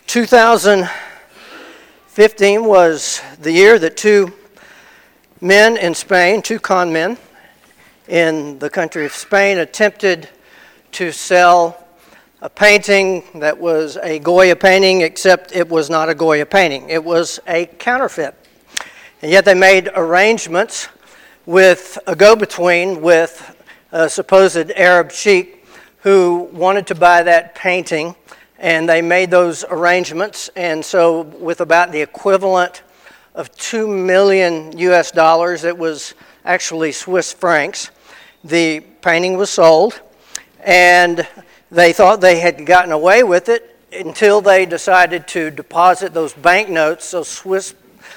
2015 was the year that two men in Spain, two con men in the country of Spain, attempted to sell a painting that was a Goya painting, except it was not a Goya painting. It was a counterfeit. And yet they made arrangements with a go-between with a supposed Arab sheik who wanted to buy that painting, and they made those arrangements. And so with about the equivalent of $2 million US, it was actually Swiss francs, the painting was sold, and they thought they had gotten away with it until they decided to deposit those banknotes, those Swiss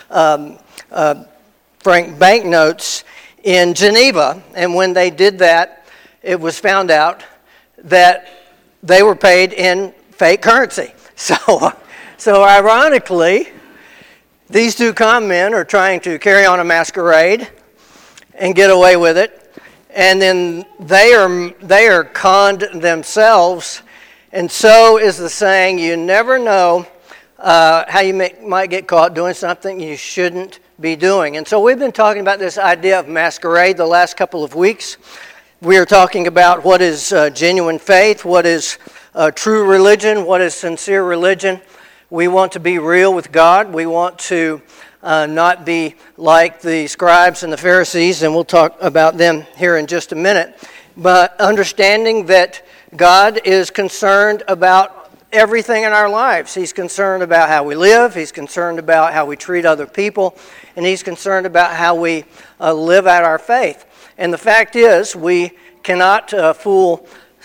franc banknotes, in Geneva. And when they did that, it was found out that they were paid in fake currency. So ironically, these two con men are trying to carry on a masquerade and get away with it. And then they are conned themselves. And so is the saying, you never know how you might get caught doing something you shouldn't be doing. And so we've been talking about this idea of masquerade the last couple of weeks. We are talking about what is genuine faith, what is true religion, what is sincere religion. We want to be real with God. We want to not be like the scribes and the Pharisees, and we'll talk about them here in just a minute. But understanding that God is concerned about everything in our lives. He's concerned about how we live. He's concerned about how we treat other people. And He's concerned about how we live out our faith. And the fact is, we cannot fool.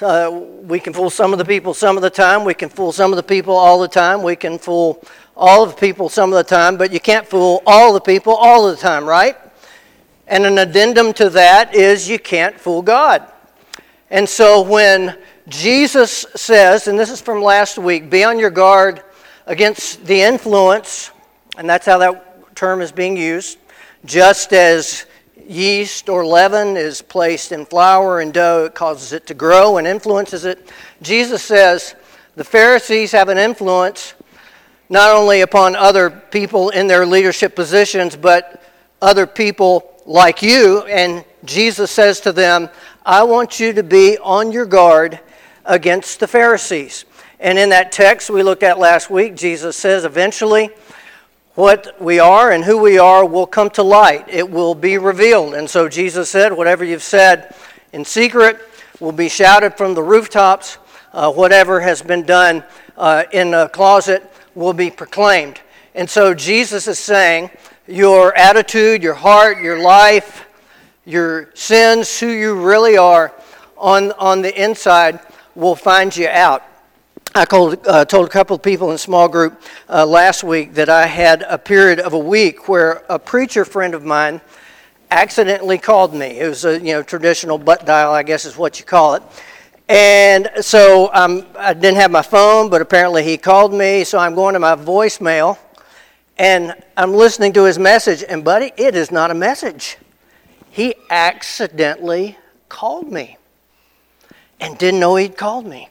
We can fool some of the people some of the time. We can fool some of the people all the time. We can fool all of the people some of the time. But you can't fool all the people all the time, right? And an addendum to that is you can't fool God. And so when Jesus says, and this is from last week, be on your guard against the influence, and that's how that term is being used, just as yeast or leaven is placed in flour and dough, it causes it to grow and influences it. Jesus says the Pharisees have an influence not only upon other people in their leadership positions, but other people like you. And Jesus says to them, I want you to be on your guard against the Pharisees. And in that text we looked at last week, Jesus says eventually what we are and who we are will come to light. It will be revealed. And so Jesus said, whatever you've said in secret will be shouted from the rooftops. Whatever has been done in a closet will be proclaimed. And so Jesus is saying your attitude, your heart, your life, your sins, who you really are on the inside will find you out. I told a couple of people in a small group last week that I had a period of a week where a preacher friend of mine accidentally called me. It was a traditional butt dial, I guess is what you call it. And so I didn't have my phone, but apparently he called me, so I'm going to my voicemail, and I'm listening to his message, and buddy, it is not a message. He accidentally called me and didn't know he'd called me.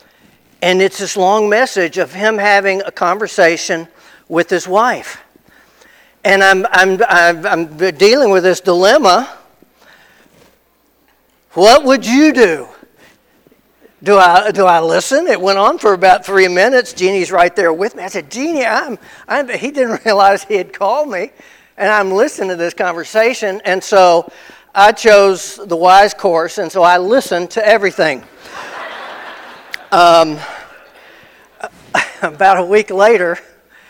And it's this long message of him having a conversation with his wife. And I'm dealing with this dilemma. What would you do? Do I listen? It went on for about 3 minutes. Jeannie's right there with me. I said, Jeannie, he didn't realize he had called me. And I'm listening to this conversation. And so I chose the wise course, and so I listened to everything. About a week later,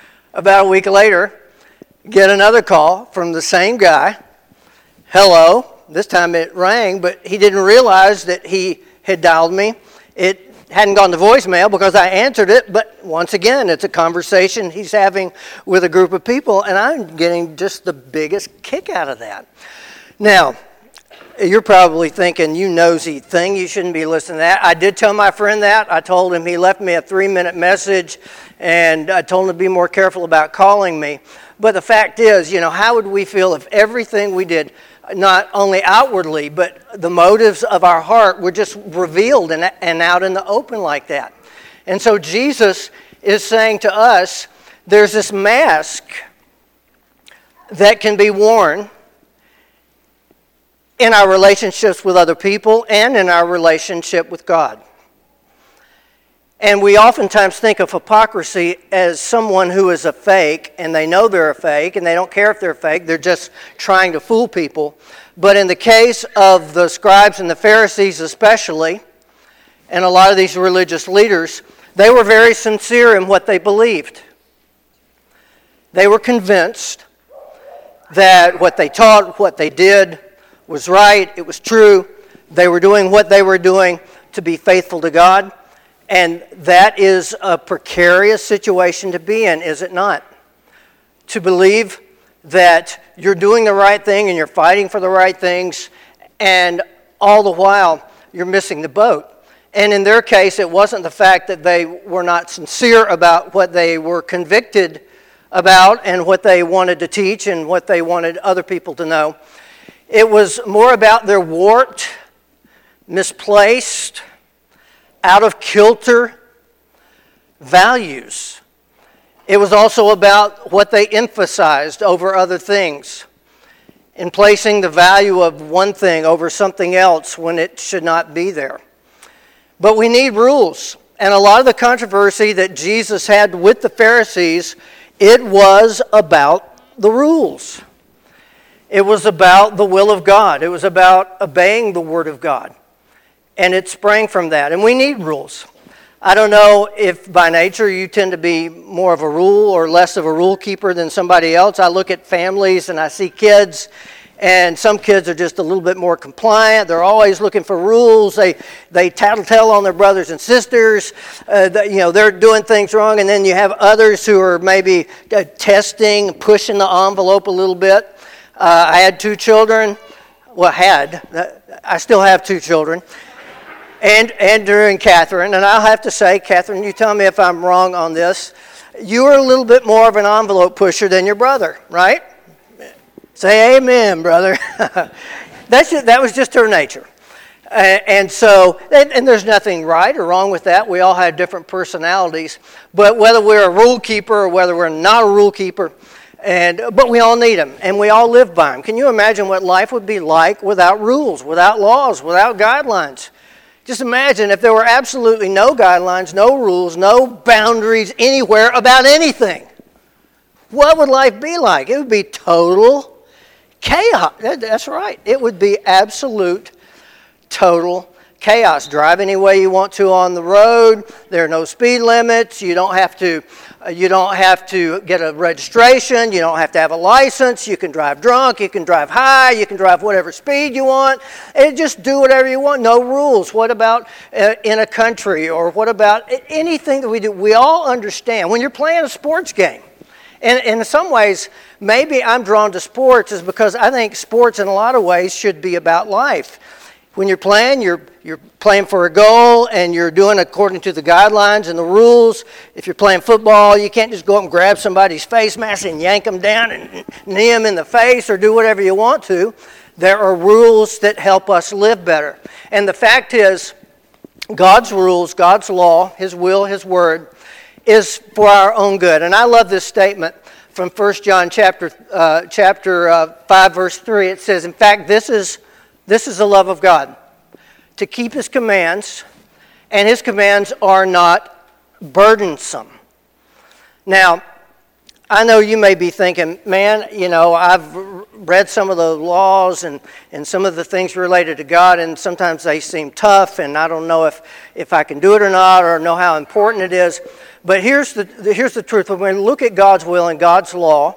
get another call from the same guy. Hello. This time it rang, but he didn't realize that he had dialed me. It hadn't gone to voicemail because I answered it, but once again, it's a conversation he's having with a group of people, and I'm getting just the biggest kick out of that. Now, you're probably thinking, you nosy thing, you shouldn't be listening to that. I did tell my friend that. I told him, he left me a 3-minute message, and I told him to be more careful about calling me. But the fact is, how would we feel if everything we did, not only outwardly, but the motives of our heart were just revealed and out in the open like that? And so Jesus is saying to us, there's this mask that can be worn in our relationships with other people and in our relationship with God. And we oftentimes think of hypocrisy as someone who is a fake, and they know they're a fake, and they don't care if they're fake, they're just trying to fool people. But in the case of the scribes and the Pharisees especially, and a lot of these religious leaders, they were very sincere in what they believed. They were convinced that what they taught, what they did was right, it was true. They were doing what they were doing to be faithful to God. And that is a precarious situation to be in, is it not? To believe that you're doing the right thing and you're fighting for the right things, and all the while you're missing the boat. And in their case, it wasn't the fact that they were not sincere about what they were convicted about and what they wanted to teach and what they wanted other people to know. It was more about their warped, misplaced, out of kilter values. It was also about what they emphasized over other things, in placing the value of one thing over something else when it should not be there. But we need rules. And a lot of the controversy that Jesus had with the Pharisees, it was about the rules. It was about the will of God. It was about obeying the Word of God. And it sprang from that. And we need rules. I don't know if by nature you tend to be more of a rule or less of a rule keeper than somebody else. I look at families and I see kids, and some kids are just a little bit more compliant. They're always looking for rules. They tattletale on their brothers and sisters. They're doing things wrong. And then you have others who are maybe testing, pushing the envelope a little bit. I had 2 children. Well, I still have 2 children. Andrew and Catherine, and I'll have to say, Catherine, you tell me if I'm wrong on this. You are a little bit more of an envelope pusher than your brother, right? Say amen, brother. That was just her nature. And there's nothing right or wrong with that. We all have different personalities. But whether we're a rule keeper or whether we're not a rule keeper, but we all need them, and we all live by them. Can you imagine what life would be like without rules, without laws, without guidelines? Just imagine if there were absolutely no guidelines, no rules, no boundaries anywhere about anything. What would life be like? It would be total chaos. That's right. It would be absolute, total chaos. Drive any way you want to on the road. There are no speed limits. You don't have to get a registration. You don't have to have a license. You can drive drunk. You can drive high. You can drive whatever speed you want. And just do whatever you want. No rules. What about in a country? Or what about anything that we do? We all understand. When you're playing a sports game, and in some ways, maybe I'm drawn to sports is because I think sports in a lot of ways should be about life. When you're playing for a goal, and you're doing according to the guidelines and the rules. If you're playing football, you can't just go up and grab somebody's face mask and yank them down and knee them in the face or do whatever you want to. There are rules that help us live better. And the fact is, God's rules, God's law, His will, His word, is for our own good. And I love this statement from 1 John chapter 5, verse 3. It says, in fact, this is the love of God, to keep His commands, and His commands are not burdensome. Now, I know you may be thinking, man, I've read some of the laws and some of the things related to God, and sometimes they seem tough, and I don't know if I can do it or not, or know how important it is. But here's the truth. When we look at God's will and God's law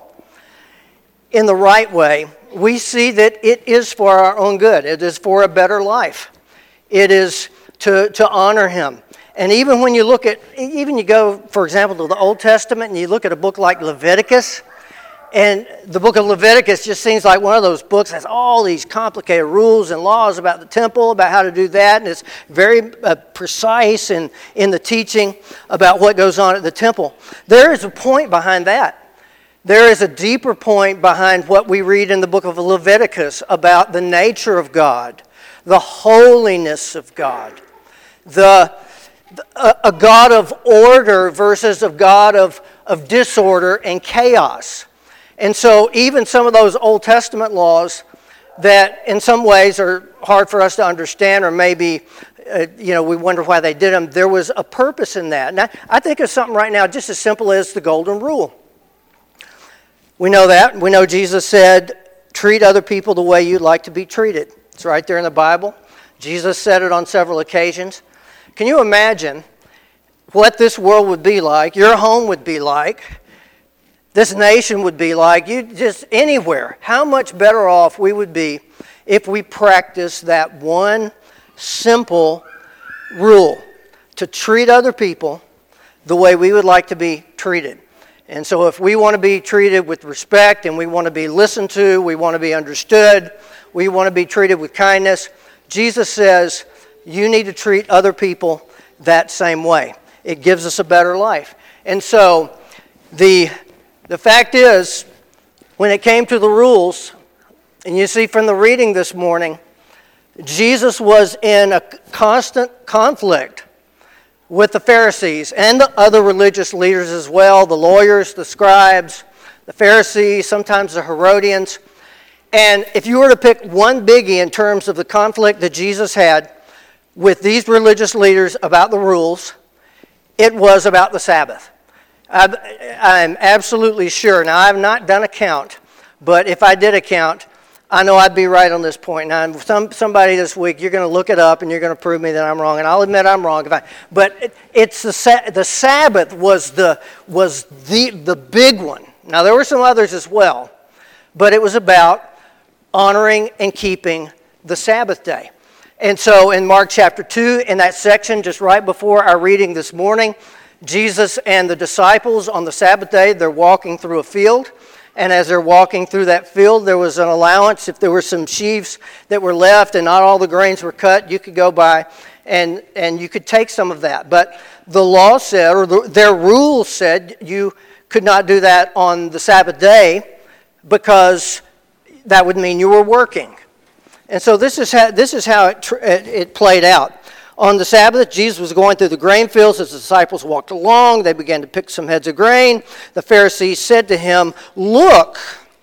in the right way, we see that it is for our own good. It is for a better life. It is to honor Him. And even when you you go, for example, to the Old Testament, and you look at a book like Leviticus, and the book of Leviticus just seems like one of those books that has all these complicated rules and laws about the temple, about how to do that, and it's very precise in the teaching about what goes on at the temple. There is a point behind that. There is a deeper point behind what we read in the book of Leviticus about the nature of God, the holiness of God, the a God of order versus a God of disorder and chaos. And so even some of those Old Testament laws that in some ways are hard for us to understand, or maybe we wonder why they did them, there was a purpose in that. And I think of something right now just as simple as the Golden Rule. We know that. We know Jesus said, treat other people the way you'd like to be treated. It's right there in the Bible. Jesus said it on several occasions. Can you imagine what this world would be like, your home would be like, this nation would be like, you just anywhere, how much better off we would be if we practiced that one simple rule to treat other people the way we would like to be treated. And so if we want to be treated with respect and we want to be listened to, we want to be understood, we want to be treated with kindness, Jesus says you need to treat other people that same way. It gives us a better life. And so the fact is, when it came to the rules, and you see from the reading this morning, Jesus was in a constant conflict with the Pharisees and the other religious leaders as well, the lawyers, the scribes, the Pharisees, sometimes the Herodians. And if you were to pick one biggie in terms of the conflict that Jesus had with these religious leaders about the rules, it was about the Sabbath. I'm absolutely sure. Now, I have not done a count, but if I did a count, I know I'd be right on this point. Now, somebody this week, you're going to look it up and you're going to prove me that I'm wrong, and I'll admit I'm wrong. But it's the Sabbath was the big one. Now, there were some others as well, but it was about honoring and keeping the Sabbath day. And so in Mark chapter 2, in that section just right before our reading this morning, Jesus and the disciples on the Sabbath day, they're walking through a field. And as they're walking through that field, there was an allowance. If there were some sheaves that were left and not all the grains were cut, you could go by and you could take some of that. But the law said, or their rules said, you could not do that on the Sabbath day because that would mean you were working. And so this is how it played out. On the Sabbath, Jesus was going through the grain fields. As the disciples walked along, they began to pick some heads of grain. The Pharisees said to him, "Look,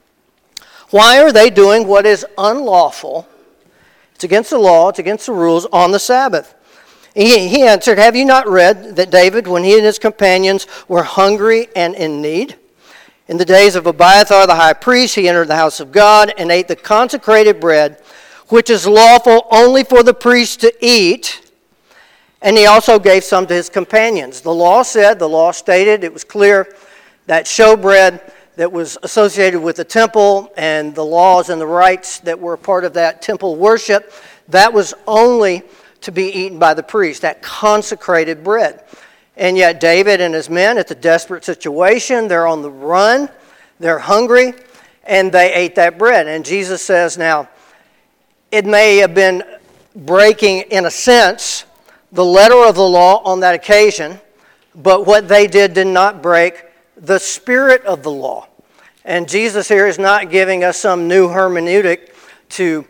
why are they doing what is unlawful? It's against the law, it's against the rules on the Sabbath." He answered, "Have you not read that David, when he and his companions were hungry and in need? In the days of Abiathar the high priest, he entered the house of God and ate the consecrated bread, which is lawful only for the priest to eat. And he also gave some to his companions." The law stated, it was clear, that showbread that was associated with the temple and the laws and the rites that were a part of that temple worship, that was only to be eaten by the priest, that consecrated bread. And yet David and his men, it's a desperate situation, they're on the run, they're hungry, and they ate that bread. And Jesus says, now, it may have been breaking, in a sense, the letter of the law on that occasion, but what they did not break the spirit of the law. And Jesus here is not giving us some new hermeneutic to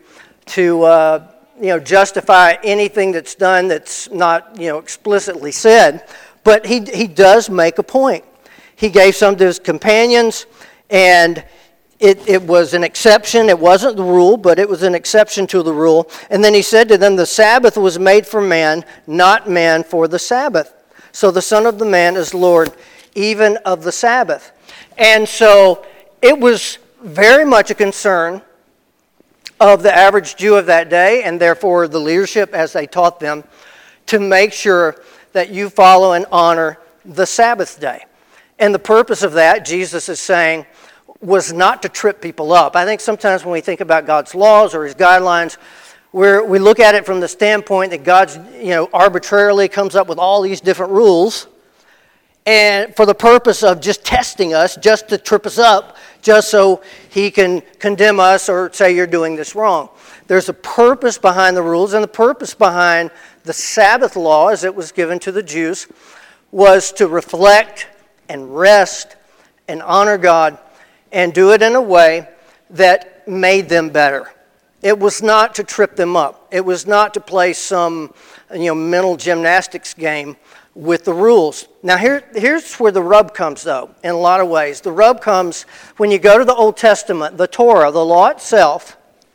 justify anything that's done that's not explicitly said, but he does make a point. He gave some to his companions, and it was an exception. It wasn't the rule, but it was an exception to the rule. And then he said to them, the Sabbath was made for man, not man for the Sabbath. So the Son of the Man is Lord even of the Sabbath. And so it was very much a concern of the average Jew of that day, and therefore the leadership as they taught them, to make sure that you follow and honor the Sabbath day. And the purpose of that, Jesus is saying, was not to trip people up. I think sometimes when we think about God's laws or his guidelines, we look at it from the standpoint that God arbitrarily comes up with all these different rules, and for the purpose of just testing us, just to trip us up, just so he can condemn us or say you're doing this wrong. There's a purpose behind the rules, and the purpose behind the Sabbath law, as it was given to the Jews, was to reflect and rest and honor God and do it in a way that made them better. It was not to trip them up. It was not to play some, mental gymnastics game with the rules. Now here's where the rub comes, though, in a lot of ways. The rub comes when you go to the Old Testament, the Torah, the law itself.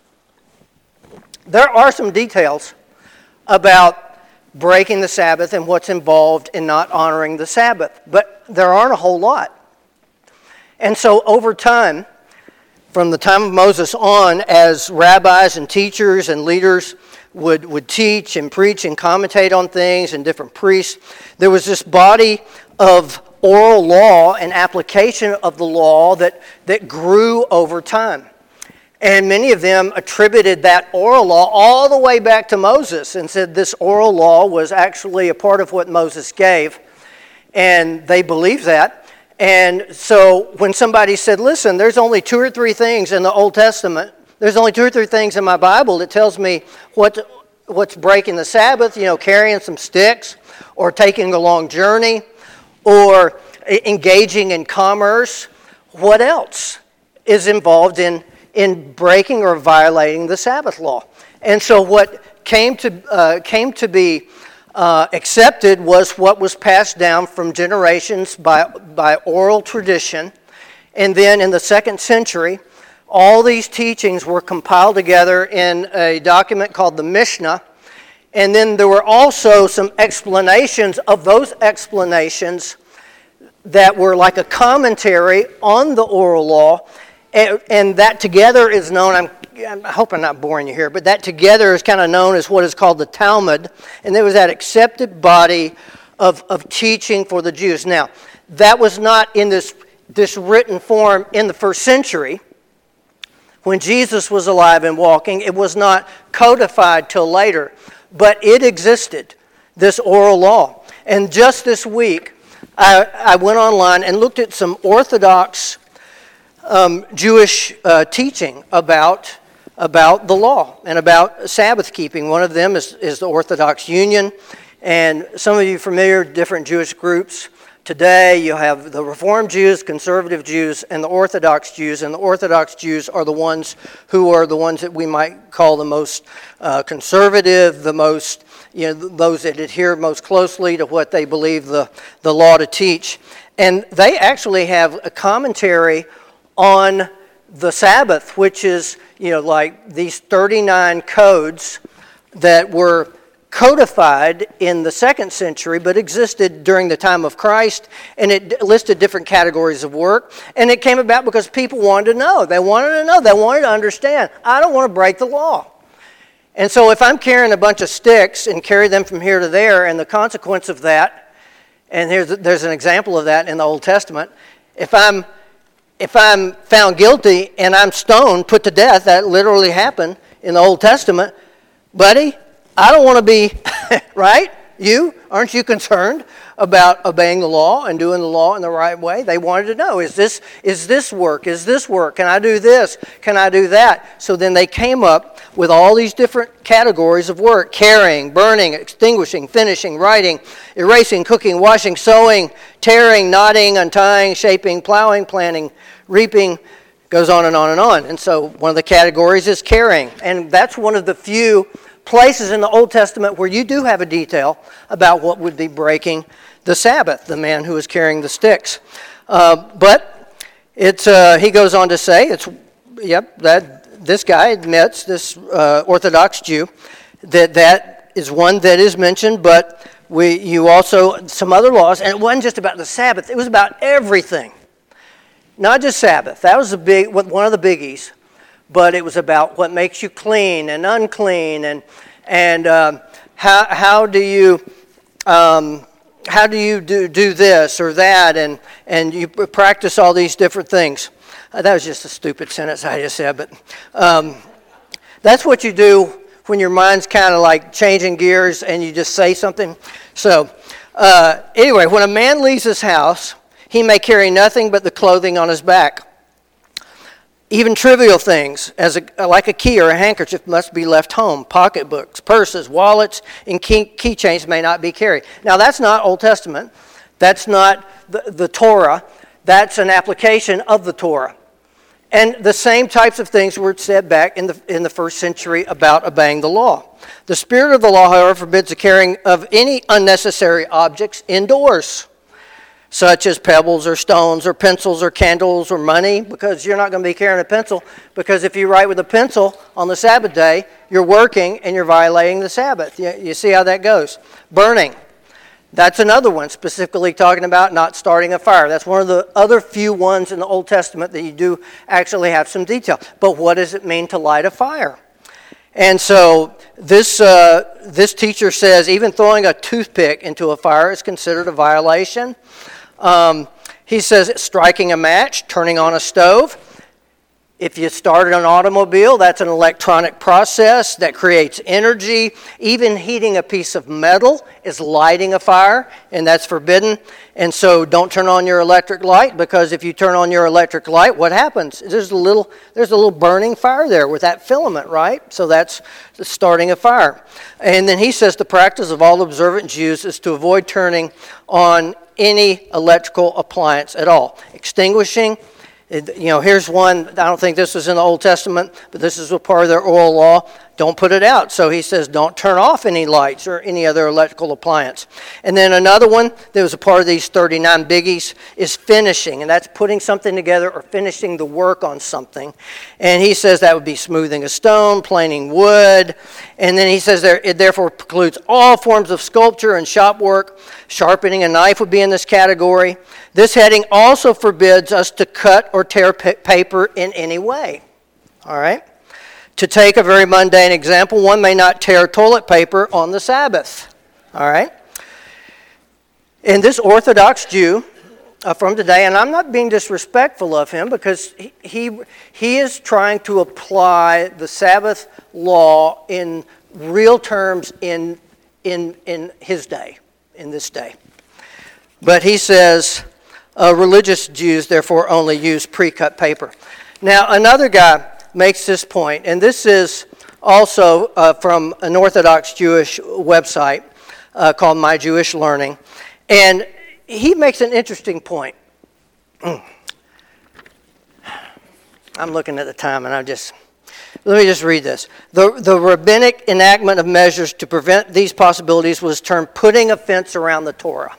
There are some details about breaking the Sabbath and what's involved in not honoring the Sabbath, but there aren't a whole lot. And so over time, from the time of Moses on, as rabbis and teachers and leaders would teach and preach and commentate on things, and different priests, there was this body of oral law and application of the law that grew over time. And many of them attributed that oral law all the way back to Moses and said this oral law was actually a part of what Moses gave. And they believed that. And so when somebody said, listen, there's only 2 or 3 things in the Old Testament, there's only 2 or 3 things in my Bible that tells me what's breaking the Sabbath, carrying some sticks, or taking a long journey, or engaging in commerce. What else is involved in breaking or violating the Sabbath law? And so what came to be accepted was what was passed down from generations by oral tradition. And then in the 2nd century, all these teachings were compiled together in a document called the Mishnah. And then there were also some explanations of those explanations that were like a commentary on the oral law. And that together is known, I hope I'm not boring you here, but that together is kind of known as what is called the Talmud. And there was that accepted body of teaching for the Jews. Now, that was not in this written form in the 1st century. When Jesus was alive and walking, it was not codified till later. But it existed, this oral law. And just this week, I went online and looked at some Orthodox Jewish teaching about the law and about Sabbath keeping. One of them is the Orthodox Union. And some of you are familiar with different Jewish groups. Today you have the Reformed Jews, Conservative Jews, and the Orthodox Jews. And the Orthodox Jews are the ones that we might call the most conservative, the most, those that adhere most closely to what they believe the law to teach. And they actually have a commentary on the Sabbath, which is, like these 39 codes that were codified in the 2nd century, but existed during the time of Christ, and it listed different categories of work. And it came about because people wanted to know. They wanted to understand. I don't want to break the law. And so if I'm carrying a bunch of sticks and carry them from here to there, and the consequence of that, and there's an example of that in the Old Testament, if I'm found guilty and I'm stoned, put to death, that literally happened in the Old Testament, buddy, I don't want to be, right? Aren't you concerned about obeying the law and doing the law in the right way? They wanted to know, is this work? Is this work? Can I do this? Can I do that? So then they came up with all these different categories of work: carrying, burning, extinguishing, finishing, writing, erasing, cooking, washing, sewing, tearing, knotting, untying, shaping, plowing, planting, reaping. Goes on and on and on. And so one of the categories is carrying. And that's one of the few places in the Old Testament where you do have a detail about what would be breaking the Sabbath, the man who was carrying the sticks. But he goes on to say, this guy admits, this Orthodox Jew, that is one that is mentioned, but you also, some other laws, and it wasn't just about the Sabbath, it was about everything. Not just Sabbath, that was one of the biggies. But it was about what makes you clean and unclean, and how do you do this or that, and you practice all these different things. That was just a stupid sentence I just said, but that's what you do when your mind's kind of like changing gears and you just say something. So anyway, when a man leaves his house, he may carry nothing but the clothing on his back. Even trivial things, like a key or a handkerchief, must be left home. Pocketbooks, purses, wallets, and keychains may not be carried. Now, that's not Old Testament. That's not the Torah. That's an application of the Torah. And the same types of things were said back in the first century about obeying the law. The spirit of the law, however, forbids the carrying of any unnecessary objects indoors, such as pebbles or stones or pencils or candles or money, because you're not going to be carrying a pencil, because if you write with a pencil on the Sabbath day, you're working and you're violating the Sabbath. You see how that goes. Burning. That's another one, specifically talking about not starting a fire. That's one of the other few ones in the Old Testament that you do actually have some detail. But what does it mean to light a fire? And so this teacher says even throwing a toothpick into a fire is considered a violation. He says striking a match, turning on a stove. If you started an automobile, that's an electronic process that creates energy. Even heating a piece of metal is lighting a fire, and that's forbidden. And so don't turn on your electric light, because if you turn on your electric light, what happens? There's a little burning fire there with that filament, right? So that's starting a fire. And then he says the practice of all observant Jews is to avoid turning on any electrical appliance at all. Extinguishing. Here's one, I don't think this was in the Old Testament, but this is a part of their oral law. Don't put it out. So he says don't turn off any lights or any other electrical appliance. And then another one that was a part of these 39 biggies is finishing, and that's putting something together or finishing the work on something. And he says that would be smoothing a stone, planing wood. And then he says it therefore precludes all forms of sculpture and shop work. Sharpening a knife would be in this category. This heading also forbids us to cut or tear paper in any way. All right? To take a very mundane example, one may not tear toilet paper on the Sabbath. All right? And this Orthodox Jew from today, and I'm not being disrespectful of him, because he is trying to apply the Sabbath law in real terms in his day, in this day. But he says religious Jews therefore only use pre-cut paper. Now another guy makes this point, and this is also from an Orthodox Jewish website called My Jewish Learning, and he makes an interesting point. I'm looking at the time, and let me just read this. The rabbinic enactment of measures to prevent these possibilities was termed putting a fence around the Torah.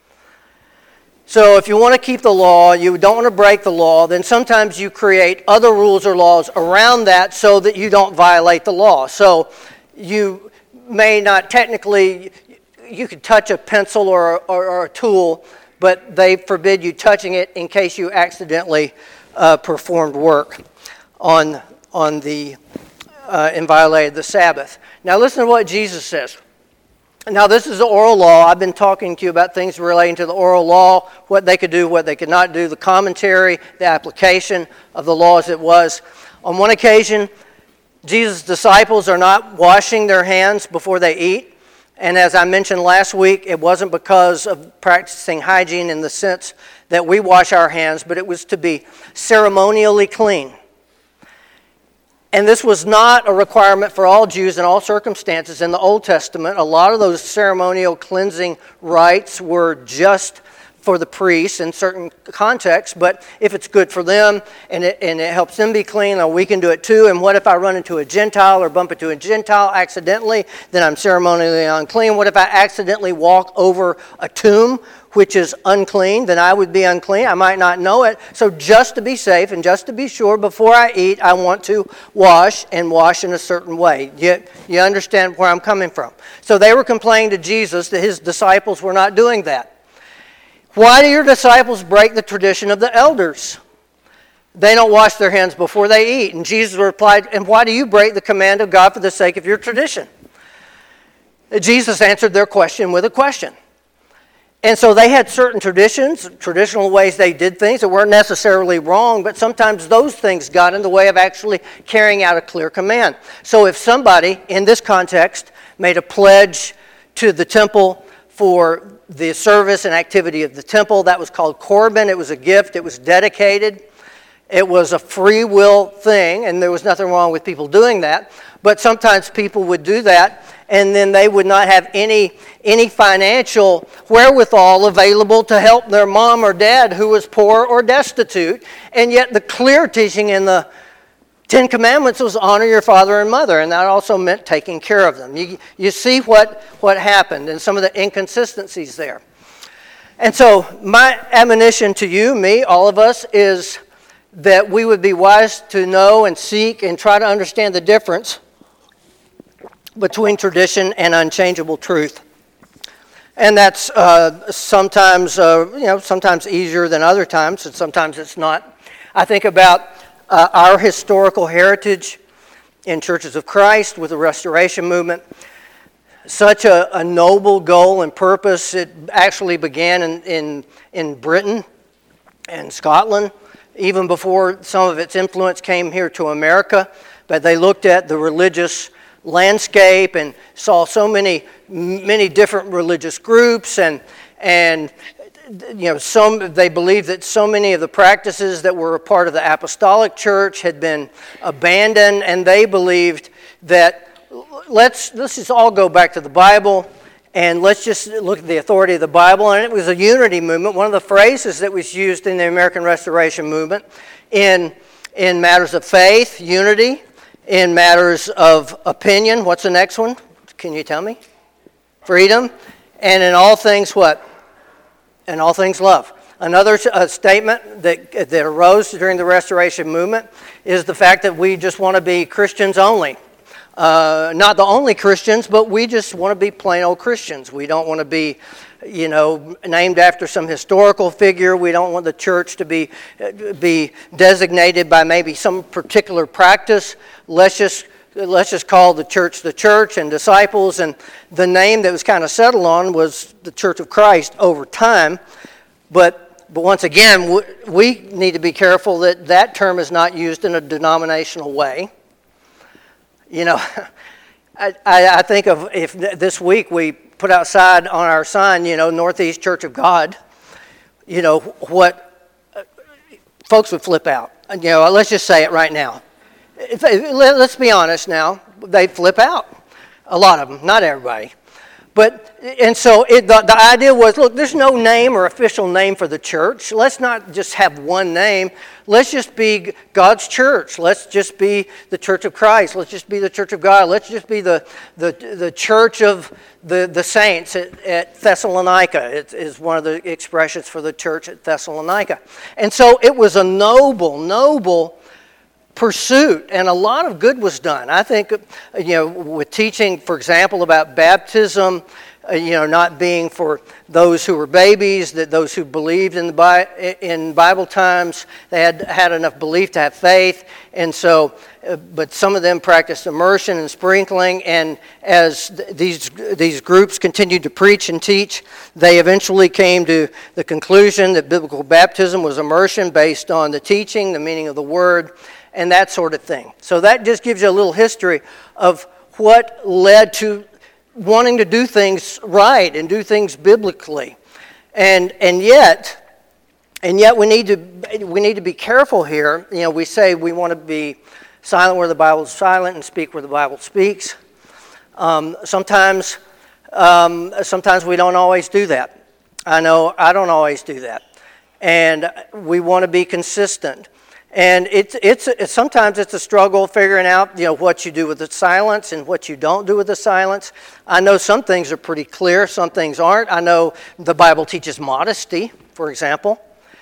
So if you want to keep the law, you don't want to break the law, then sometimes you create other rules or laws around that so that you don't violate the law. So you may not technically, you could touch a pencil or a tool, but they forbid you touching it in case you accidentally performed work and violated the Sabbath. Now listen to what Jesus says. Now, this is the oral law. I've been talking to you about things relating to the oral law, what they could do, what they could not do, the commentary, the application of the law as it was. On one occasion, Jesus' disciples are not washing their hands before they eat. And as I mentioned last week, it wasn't because of practicing hygiene in the sense that we wash our hands, but it was to be ceremonially clean. And this was not a requirement for all Jews in all circumstances in the Old Testament. A lot of those ceremonial cleansing rites were just for the priests in certain contexts, but if it's good for them and it helps them be clean, we can do it too. And what if I run into a Gentile or bump into a Gentile accidentally, then I'm ceremonially unclean? What if I accidentally walk over a tomb, which is unclean, then I would be unclean. I might not know it. So just to be safe and just to be sure, before I eat, I want to wash in a certain way. You understand where I'm coming from? So they were complaining to Jesus that his disciples were not doing that. Why do your disciples break the tradition of the elders? They don't wash their hands before they eat. And Jesus replied, and why do you break the command of God for the sake of your tradition? Jesus answered their question with a question. And so they had certain traditions, traditional ways they did things that weren't necessarily wrong, but sometimes those things got in the way of actually carrying out a clear command. So if somebody, in this context, made a pledge to the temple for the service and activity of the temple, that was called Korban. It was a gift. It was dedicated. It was a free will thing, and there was nothing wrong with people doing that. But sometimes people would do that, and then they would not have any financial wherewithal available to help their mom or dad who was poor or destitute. And yet the clear teaching in the Ten Commandments was honor your father and mother, and that also meant taking care of them. You see what happened and some of the inconsistencies there. And so my admonition to you, me, all of us, is that we would be wise to know and seek and try to understand the difference between tradition and unchangeable truth. And that's sometimes easier than other times, and sometimes it's not. I think about our historical heritage in Churches of Christ with the Restoration Movement. Such a noble goal and purpose. It actually began in Britain and Scotland, even before some of its influence came here to America. But they looked at the religious landscape and saw so many different religious groups, and they believed that so many of the practices that were a part of the apostolic church had been abandoned, and they believed that let's just all go back to the Bible and let's just look at the authority of the Bible. And it was a unity movement. One of the phrases that was used in the American Restoration Movement in matters of faith, unity, in matters of opinion. What's the next one? Can you tell me? Freedom. And in all things what? In all things love. Another statement that arose during the Restoration Movement is the fact that we just want to be Christians only. Not the only Christians, but we just want to be plain old Christians. We don't want to be, named after some historical figure. We don't want the church to be designated by maybe some particular practice. Let's just call the church and disciples. And the name that was kind of settled on was the Church of Christ over time. But once again, we need to be careful that term is not used in a denominational way. I think of if this week we put outside on our sign, Northeast Church of God, what folks would flip out. Let's just say it right now. Let's be honest now. They flip out. A lot of them, not everybody. And so the idea was, look, there's no name or official name for the church. Let's not just have one name. Let's just be God's church. Let's just be the Church of Christ. Let's just be the Church of God. Let's just be the church of the saints at Thessalonica. It is one of the expressions for the church at Thessalonica. And so it was a noble pursuit, and a lot of good was done. I think, with teaching, for example, about baptism, not being for those who were babies, that those who believed in Bible times, they had enough belief to have faith, and so, but some of them practiced immersion and sprinkling, and as these groups continued to preach and teach, they eventually came to the conclusion that biblical baptism was immersion based on the teaching, the meaning of the word, and that sort of thing. So that just gives you a little history of what led to wanting to do things right and do things biblically. And yet we need to be careful here. We say we want to be silent where the Bible is silent and speak where the Bible speaks. Sometimes we don't always do that. I know I don't always do that. And we want to be consistent. And it's sometimes it's a struggle figuring out what you do with the silence and what you don't do with the silence. I know some things are pretty clear, some things aren't. I know the Bible teaches modesty, for example.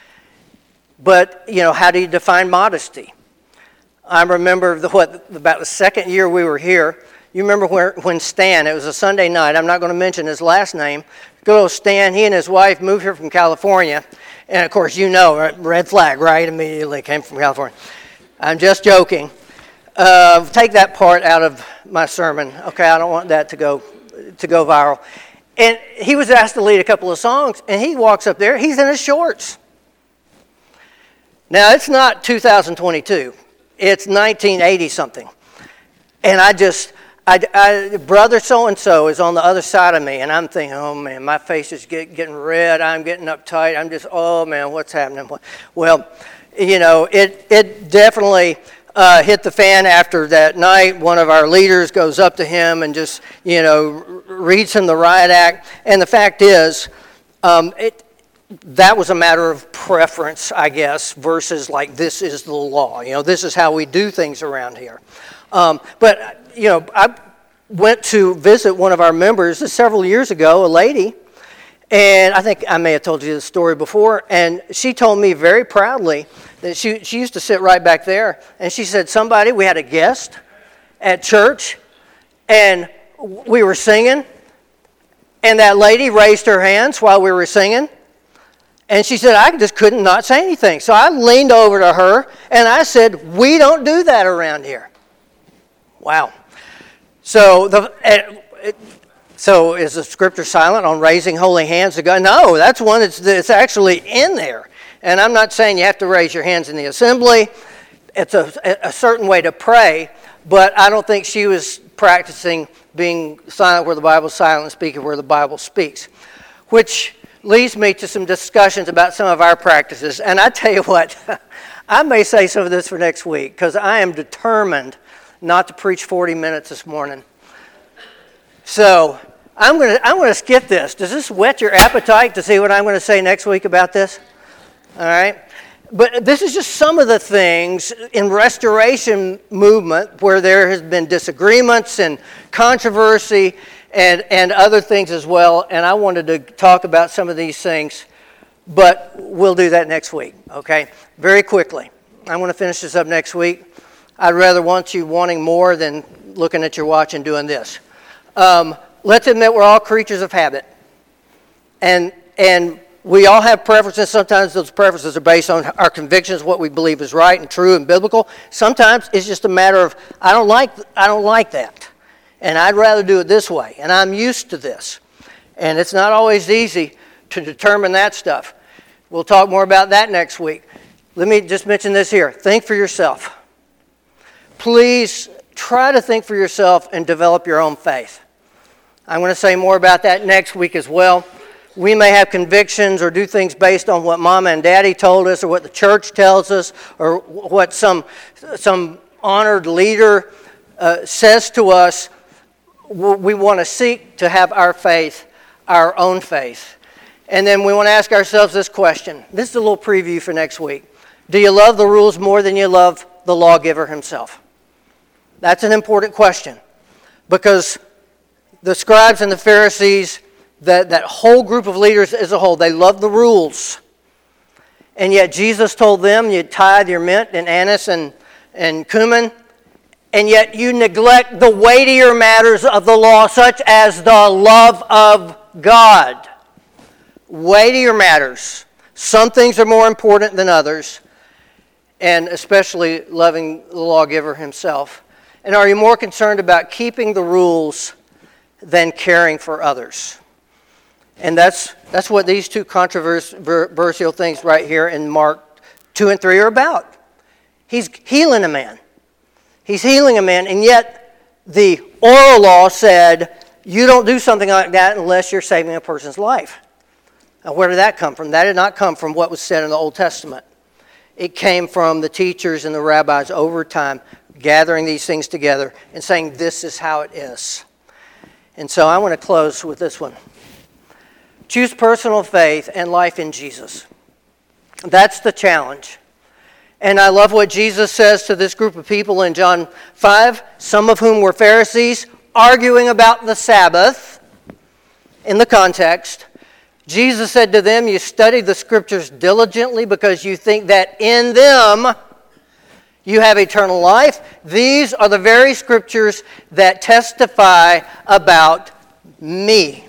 But how do you define modesty? I remember about the second year we were here. You remember when Stan? It was a Sunday night. I'm not going to mention his last name. Good old Stan. He and his wife moved here from California. And, of course, red flag, right? Immediately came from California. I'm just joking. Take that part out of my sermon. Okay, I don't want that to go viral. And he was asked to lead a couple of songs, and he walks up there. He's in his shorts. Now, it's not 2022. It's 1980-something. And I brother so-and-so is on the other side of me, and I'm thinking, oh man, my face is getting red, I'm getting uptight, I'm just, oh man, what's happening? Well, it definitely hit the fan after that night. One of our leaders goes up to him and just, reads him the riot act. And the fact is, that was a matter of preference, I guess, versus like this is the law. This is how we do things around here. But I went to visit one of our members several years ago, a lady, and I think I may have told you this story before, and she told me very proudly that she used to sit right back there, and she said, we had a guest at church, and we were singing, and that lady raised her hands while we were singing, and she said, I just couldn't not say anything. So I leaned over to her, and I said, we don't do that around here. Wow. So is the scripture silent on raising holy hands to God? No, that's one that's actually in there. And I'm not saying you have to raise your hands in the assembly. It's a certain way to pray, but I don't think she was practicing being silent where the Bible's silent and speaking where the Bible speaks. Which leads me to some discussions about some of our practices. And I tell you what, I may say some of this for next week because I am determined not to preach 40 minutes this morning. So I'm going to skip this. Does this whet your appetite to see what I'm going to say next week about this? All right. But this is just some of the things in restoration movement where there has been disagreements and controversy and other things as well. And I wanted to talk about some of these things, but we'll do that next week, okay? Very quickly. I want to finish this up next week. I'd rather want you wanting more than looking at your watch and doing this. Let's admit we're all creatures of habit. And we all have preferences. Sometimes those preferences are based on our convictions, what we believe is right and true and biblical. Sometimes it's just a matter of, I don't like that. And I'd rather do it this way. And I'm used to this. And it's not always easy to determine that stuff. We'll talk more about that next week. Let me just mention this here. Think for yourself. Please try to think for yourself and develop your own faith. I'm going to say more about that next week as well. We may have convictions or do things based on what Mama and Daddy told us or what the church tells us or what some honored leader says to us. We want to seek to have our faith, our own faith. And then we want to ask ourselves this question. This is a little preview for next week. Do you love the rules more than you love the lawgiver himself? That's an important question because the scribes and the Pharisees, that whole group of leaders as a whole, they loved the rules. And yet Jesus told them you tithe your mint and anise and cumin, and yet you neglect the weightier matters of the law, such as the love of God. Weightier matters. Some things are more important than others, and especially loving the lawgiver himself. And are you more concerned about keeping the rules than caring for others? And that's what these two controversial things right here in Mark 2 and 3 are about. He's healing a man. He's healing a man, and yet the oral law said you don't do something like that unless you're saving a person's life. Now, where did that come from? That did not come from what was said in the Old Testament. It came from the teachers and the rabbis over time gathering these things together and saying this is how it is. And so I want to close with this one. Choose personal faith and life in Jesus. That's the challenge. And I love what Jesus says to this group of people in John 5, some of whom were Pharisees, arguing about the Sabbath in the context. Jesus said to them, you study the scriptures diligently because you think that in them you have eternal life. These are the very scriptures that testify about me.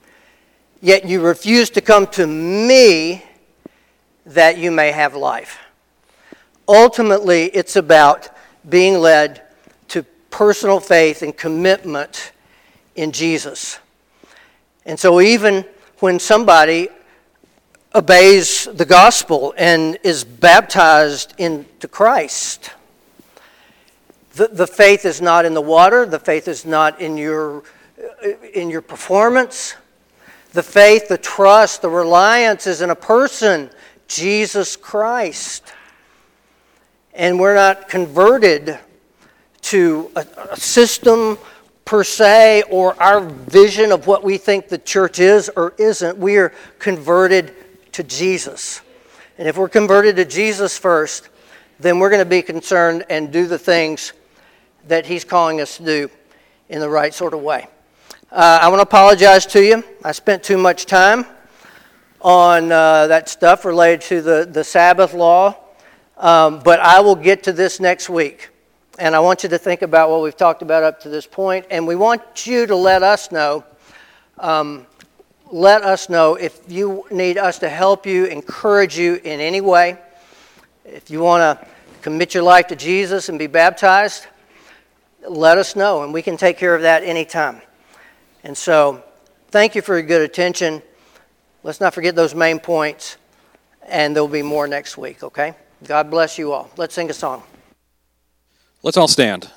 Yet you refuse to come to me that you may have life. Ultimately, it's about being led to personal faith and commitment in Jesus. And so even when somebody obeys the gospel and is baptized into Christ, The faith is not in the water. The faith is not in your performance. The faith, the trust, the reliance is in a person, Jesus Christ. And we're not converted to a system per se or our vision of what we think the church is or isn't. We are converted to Jesus. And if we're converted to Jesus first, then we're going to be concerned and do the things that He's calling us to do in the right sort of way. I want to apologize to you. I spent too much time on that stuff related to the Sabbath law, but I will get to this next week. And I want you to think about what we've talked about up to this point, and we want you to let us know if you need us to help you, encourage you in any way. If you want to commit your life to Jesus and be baptized, let us know, and we can take care of that anytime. And so, thank you for your good attention. Let's not forget those main points, and there'll be more next week, okay? God bless you all. Let's sing a song. Let's all stand.